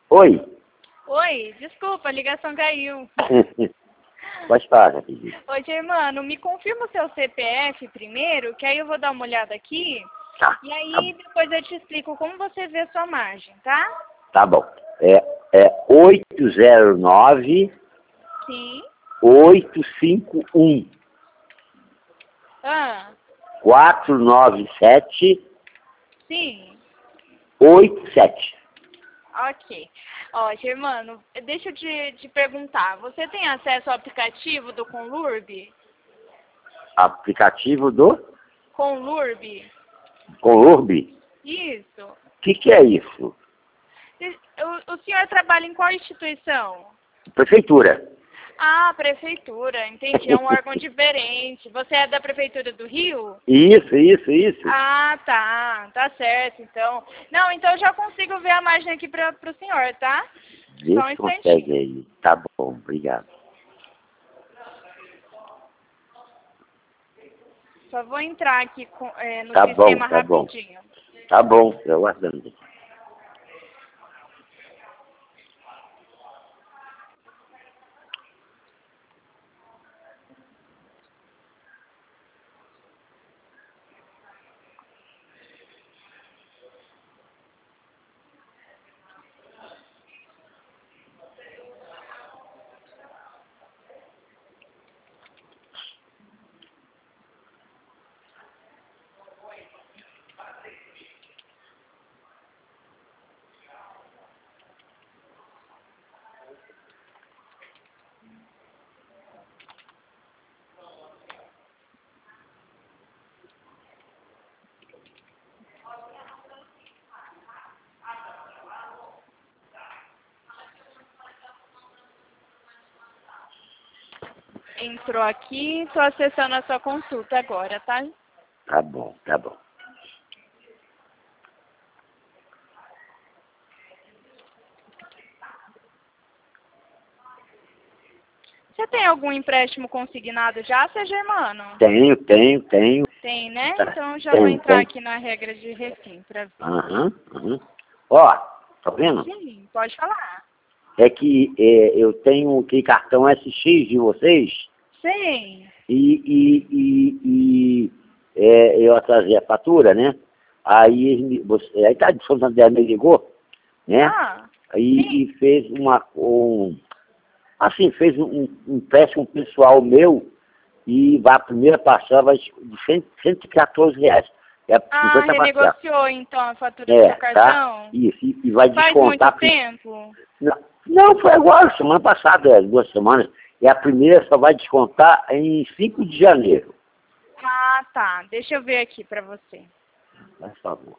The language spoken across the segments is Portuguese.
Oi. Oi, desculpa, a ligação caiu. Pode falar, rapidinho. Oi, Germano, me confirma o seu CPF primeiro, que aí eu vou dar uma olhada aqui. Tá. E aí depois eu te explico como você vê a sua margem, tá? Tá bom. É 809 Sim. 851 Ah, 497 sim. 87. Ok. Ó, Germano, deixa eu te perguntar. Você tem acesso ao aplicativo do Conlurb? Aplicativo do Conlurb? Conurb? Isso. O que é isso? O senhor trabalha em qual instituição? Prefeitura. Ah, prefeitura, entendi. É um órgão diferente. Você é da prefeitura do Rio? Isso. Ah, tá certo, então. Não, então eu já consigo ver a margem aqui para o senhor, tá? Vê Só um se consegue instantinho. aí. Tá bom, obrigado. Só vou entrar aqui no Tá bom, sistema tá bom. rapidinho. Tá bom, eu aguardando. Entrou aqui, estou acessando a sua consulta agora, tá? Tá bom, tá bom. Você tem algum empréstimo consignado já, seu Germano? Tenho. Tem, né? Tá. Então já vou entrar Tem. aqui na regra de refim para ver. Aham. Ó, tá vendo? Sim, pode falar. É que eu tenho que cartão SX de vocês Sim. eu atrasei a fatura, né? Aí, aí tá de Santander me ligou, né? Ah, E sim. fez fez um empréstimo pessoal meu e a primeira parcela vai de R$ 114. É Ah, 50%. renegociou então a fatura do seu Tá? cartão? Isso, e vai Faz muito descontar. tempo? Não, foi agora, semana passada, 2 semanas. E a primeira só vai descontar em 5 de janeiro. Ah, tá. Deixa eu ver aqui pra você. Por favor.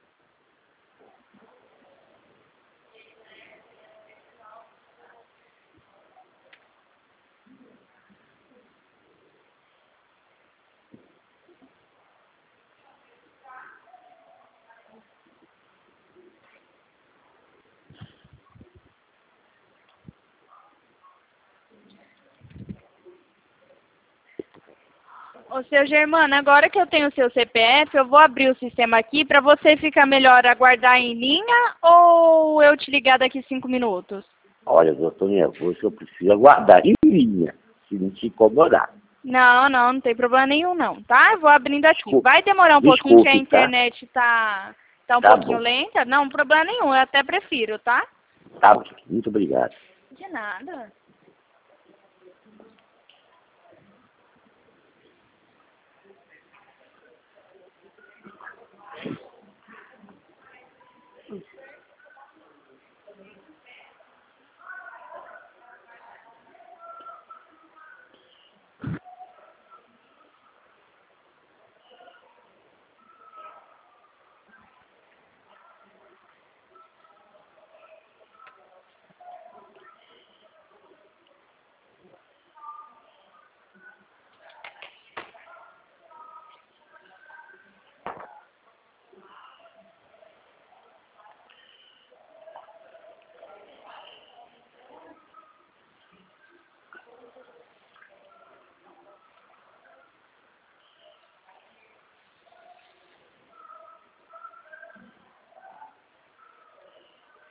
Ô, seu Germano, agora que eu tenho o seu CPF, eu vou abrir o sistema aqui pra você ficar melhor aguardar em linha ou eu te ligar daqui 5 minutos? Olha, eu estou nervoso, eu preciso aguardar em linha, se não te incomodar. Não tem problema nenhum não, tá? Eu vou abrindo aqui. Desculpe, Vai demorar um pouquinho que a desculpe, tá? internet tá um Tá pouquinho bom, lenta. Não, problema nenhum, eu até prefiro, tá? tá bom. Muito obrigado. De nada.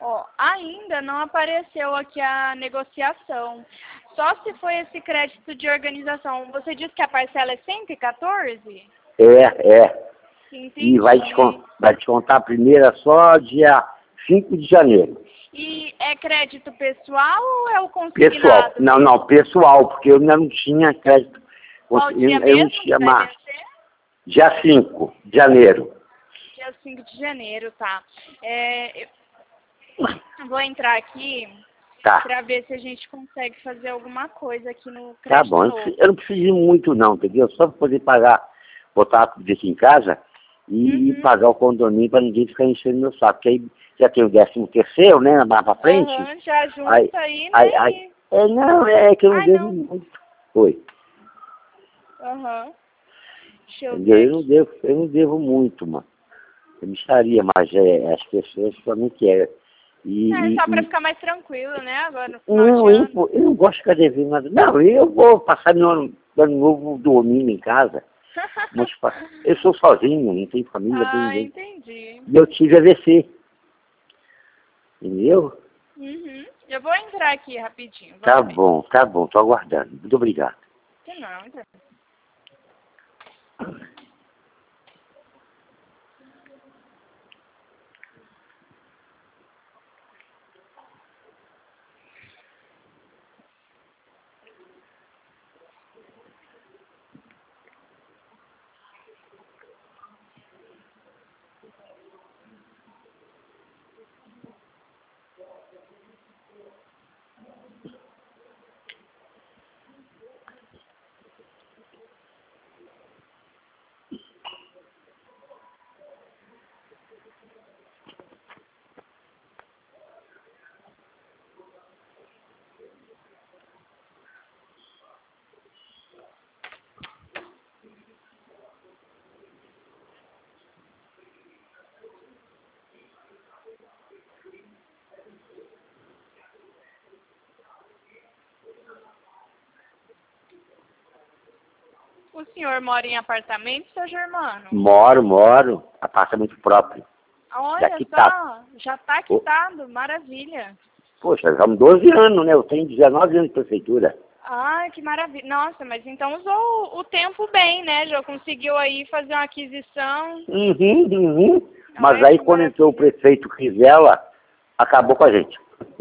Ó, ainda não apareceu aqui a negociação. Só se foi esse crédito de organização. Você disse que a parcela é 114? É. Entendi. E vai descontar a primeira só dia 5 de janeiro. E é crédito pessoal ou é o consignado? Pessoal. Não, pessoal, porque eu ainda não tinha crédito. Qual dia Eu mesmo não tinha que vai mais. vencer? Dia 5 de janeiro. Dia 5 de janeiro, tá. Eu vou entrar aqui Tá. para ver se a gente consegue fazer alguma coisa aqui no crédito Tá bom. novo. Eu não preciso de muito não, entendeu? Só para poder pagar, botar tudo aqui em casa e pagar o condomínio para ninguém ficar enchendo meu saco. Porque aí já tem o 13º, né? Mais pra frente. Já junta aí, né? Não, é que eu não devo muito. Oi. Deixa eu Entendeu? ver aqui. Eu não devo muito, mano. Eu gostaria, mas as pessoas também querem. Só para ficar mais tranquilo, né? Agora no final Não, de ano. eu não gosto de ficar devendo nada. Não, eu vou passar meu ano novo dormindo em casa. Mas eu sou sozinho, não tenho família, não tenho ninguém. Entendi. E eu tive AVC. Entendeu? Eu vou entrar aqui rapidinho. Tá bom, tô aguardando. Muito obrigado. Não. O senhor mora em apartamento, seu Germano? Moro. Apartamento próprio. Olha Já já tá quitado, maravilha. Poxa, vamos 12 anos, né? Eu tenho 19 anos de prefeitura. Ai, que maravilha. Nossa, mas então usou o tempo bem, né? Já conseguiu aí fazer uma aquisição. Mas Ai, aí que quando entrou o maravilha. prefeito Rizela, acabou com a gente.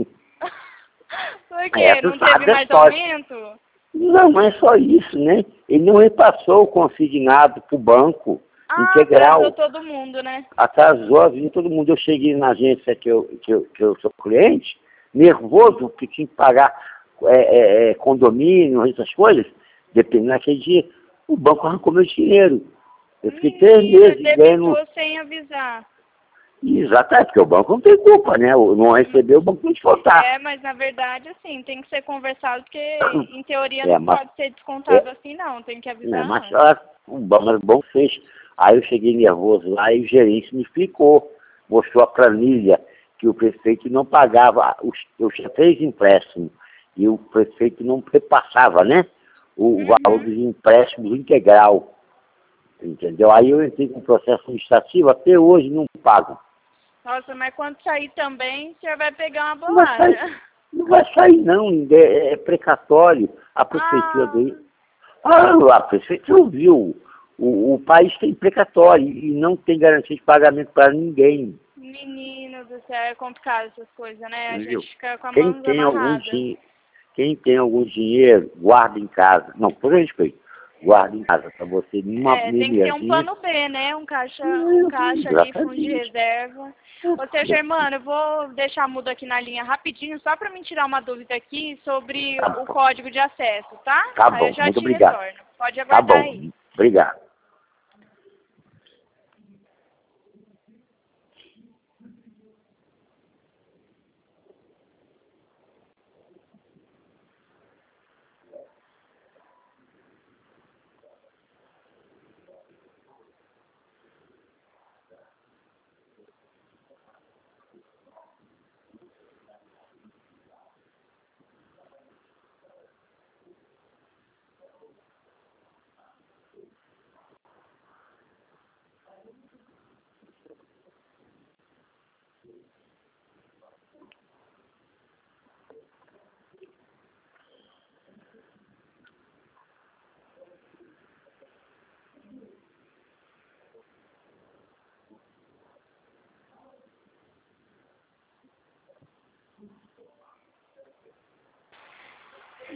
Por quê? Não teve mais aumento? Não é só isso, né? Ele não repassou o consignado para o banco integral. Atrasou todo mundo, né? Atrasou a vida de todo mundo. Eu cheguei na agência que eu sou cliente, nervoso, porque tinha que pagar condomínio, essas coisas, dependendo daquele dia. O banco arrancou meu dinheiro. Eu fiquei 3 meses ganhando. Debitou sem avisar. Exato, porque o banco não tem culpa, né? Não recebeu, o banco tem que faltar. Mas na verdade, assim, tem que ser conversado, porque em teoria não pode ser descontado assim, não. Tem que avisar Mas antes. o banco fez. Aí eu cheguei nervoso lá e o gerente me explicou, mostrou a planilha que o prefeito não pagava, eu tinha 3 empréstimos, e o prefeito não repassava, né? O valor dos empréstimos integral. Entendeu? Aí eu entrei com processo administrativo, até hoje não pago. Nossa, mas quando sair também, o senhor vai pegar uma bolada. Não vai sair não, é precatório. A prefeitura dele. A prefeitura viu. O país tem precatório e não tem garantia de pagamento para ninguém. Menino do céu, é complicado essas coisas, né? A gente fica com a Quem mão tem amarrada. Quem tem algum dinheiro, guarda em casa. Não, por respeito, guarda em casa para você tem que ter um plano B, né? Um caixa ali, fundo de reserva. Ô, seu Germano, eu vou deixar mudo aqui na linha rapidinho, só para me tirar uma dúvida aqui sobre o código de acesso, tá? Tá Aí bom, eu já muito te obrigado. retorno. Pode Tá aguardar bom, aí. obrigado.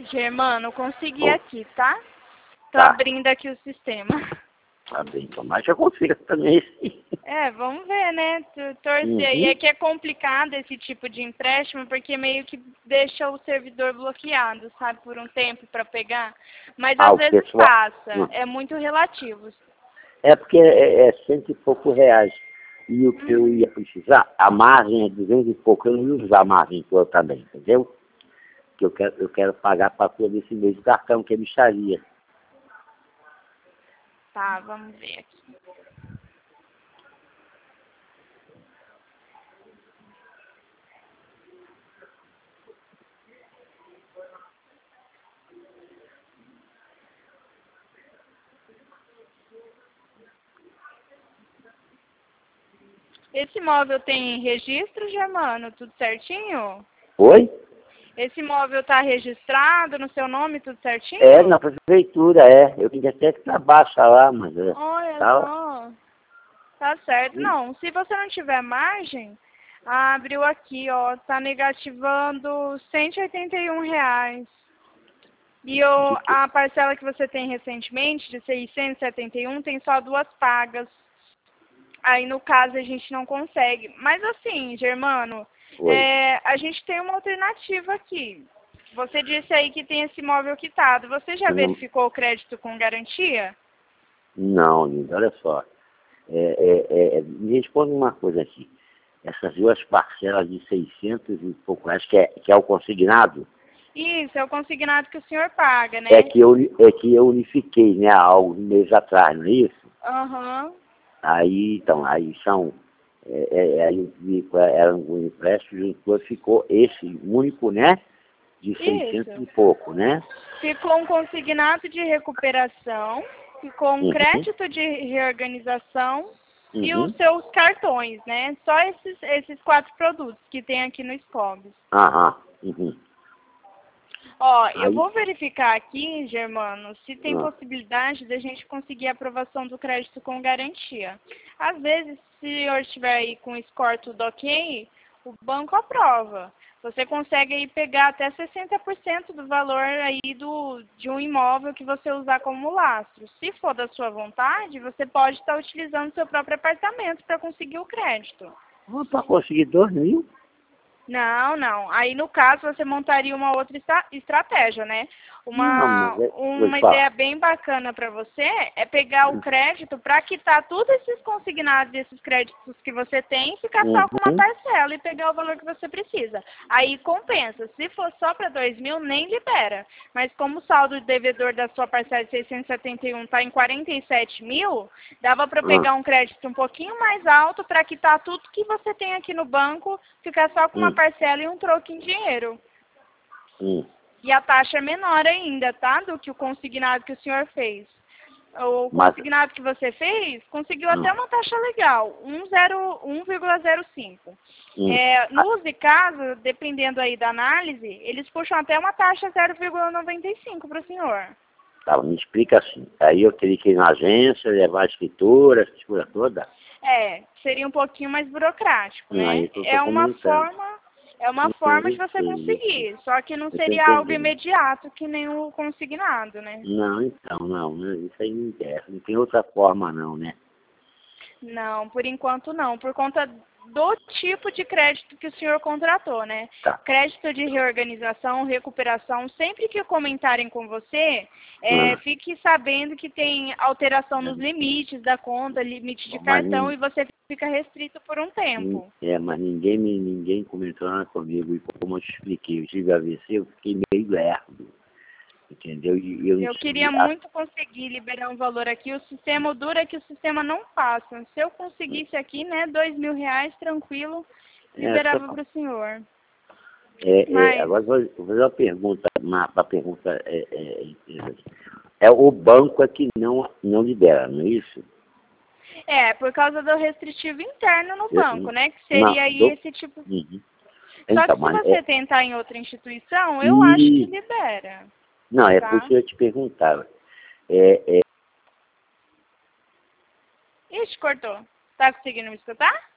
Germano, consegui aqui, tá? Tô Tá. abrindo aqui o sistema. Tá bem, tomara que eu consiga também. Vamos ver, né? Torcer. E é que é complicado esse tipo de empréstimo, porque meio que deixa o servidor bloqueado, sabe? Por um tempo para pegar. Mas às vezes pessoal... passa. É muito relativo. É porque é 100 e poucos reais. E o que eu ia precisar, a margem é 200 e pouco. Eu não ia usar a margem toda também, entendeu? Que eu quero pagar para todo esse mês o cartão, que é mixaria. Tá, vamos ver aqui. Esse imóvel tem registro, Germano? Tudo certinho? Oi? Esse imóvel está registrado no seu nome, tudo certinho? É, na prefeitura, é. Eu tinha até que baixa lá, mas... Olha Tá, só. Tá certo. Não, se você não tiver margem, abriu aqui, ó, tá negativando R$ 181. E a parcela que você tem recentemente, de 671, tem só 2 pagas. Aí, no caso, a gente não consegue. Mas assim, Germano, a gente tem uma alternativa aqui. Você disse aí que tem esse imóvel quitado. Você já verificou o crédito com garantia? Não, Linda, olha só. Me responde uma coisa aqui. Essas 2 parcelas de 600 e pouco reais, que é o consignado? Isso, é o consignado que o senhor paga, né? É que eu unifiquei, né, há alguns meses atrás, não é isso? Aham. Aí, então, aí são... aí era um empréstimo, depois ficou esse único, né? De 600 e pouco, né? Ficou um consignado de recuperação, ficou um crédito de reorganização e os seus cartões, né? Só esses 4 produtos que tem aqui no Scobis. Ó, eu vou verificar aqui, Germano, se tem possibilidade da gente conseguir a aprovação do crédito com garantia. Às vezes, se o senhor estiver aí com o score tudo ok, o banco aprova. Você consegue aí pegar até 60% do valor aí de um imóvel que você usar como lastro. Se for da sua vontade, você pode estar utilizando seu próprio apartamento para conseguir o crédito. Para conseguir 2 mil? Não, não. Aí, no caso, você montaria uma outra estratégia, né? Uma ideia bem bacana para você é pegar o crédito para quitar todos esses consignados, esses créditos que você tem, e ficar só com uma parcela e pegar o valor que você precisa. Aí compensa. Se for só para 2 mil, nem libera. Mas como o saldo devedor da sua parcela de 671 está em 47 mil, dava para pegar um crédito um pouquinho mais alto para quitar tudo que você tem aqui no banco, ficar só com uma parcela e um troco em dinheiro. E a taxa é menor ainda, tá? Do que o consignado que o senhor fez. O consignado que você fez conseguiu até uma taxa legal, 1,05. Nos casos, dependendo aí da análise, eles puxam até uma taxa 0,95 para o senhor. Tá, me explica assim. Aí eu teria que ir na agência, levar a escritura, essa coisa toda? Seria um pouquinho mais burocrático, né? É uma forma de você conseguir, só que não seria algo imediato que nem o consignado, né? Não, então, não, isso aí não interessa, não tem outra forma não, né? Não, por enquanto não, por conta do tipo de crédito que o senhor contratou, né? Crédito de reorganização, recuperação, sempre que comentarem com você, fique sabendo que tem alteração nos limites da conta, limite de cartão, e você fica restrito por um tempo. Mas ninguém comentou nada comigo, e como eu te expliquei, eu tive AVC, eu fiquei meio lerdo, entendeu? Eu queria muito conseguir liberar um valor aqui, o sistema dura que o sistema não passa. Se eu conseguisse aqui, né, R$2.000, tranquilo, liberava para o senhor. Agora vou fazer uma pergunta, o banco é que não libera, não é isso? Por causa do restritivo interno no banco, né, que seria aí esse tipo... Só que se você tentar em outra instituição, eu acho que libera. Não, é por isso que eu te perguntava. Ixi, cortou. Tá conseguindo me escutar?